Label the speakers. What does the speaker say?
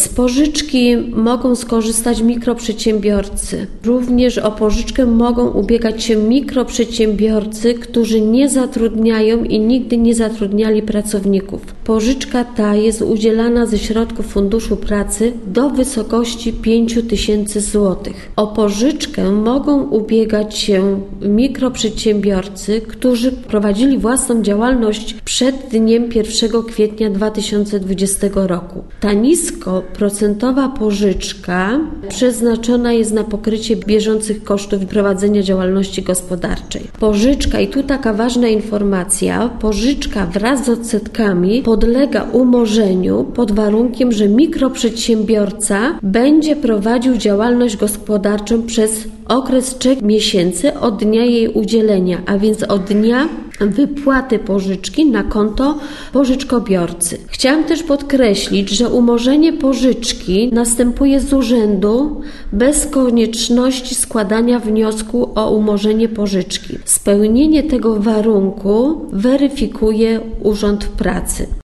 Speaker 1: Z pożyczki mogą skorzystać mikroprzedsiębiorcy. Również o pożyczkę mogą ubiegać się mikroprzedsiębiorcy, którzy nie zatrudniają i nigdy nie zatrudniali pracowników. Pożyczka ta jest udzielana ze środków Funduszu Pracy do wysokości 5 000 złotych. O pożyczkę mogą ubiegać się mikroprzedsiębiorcy, którzy prowadzili własną działalność przed dniem 1 kwietnia 2020 roku. Ta niskoprocentowa pożyczka przeznaczona jest na pokrycie bieżących kosztów prowadzenia działalności gospodarczej. Pożyczka, i tu taka ważna informacja, pożyczka wraz z odsetkami podlega umorzeniu pod warunkiem, że mikroprzedsiębiorca będzie prowadził działalność gospodarczą przez okres 3 miesięcy od dnia jej udzielenia, a więc od dnia wypłaty pożyczki na konto pożyczkobiorcy. Chciałam też podkreślić, że umorzenie pożyczki następuje z urzędu bez konieczności składania wniosku o umorzenie pożyczki. Spełnienie tego warunku weryfikuje Urząd Pracy.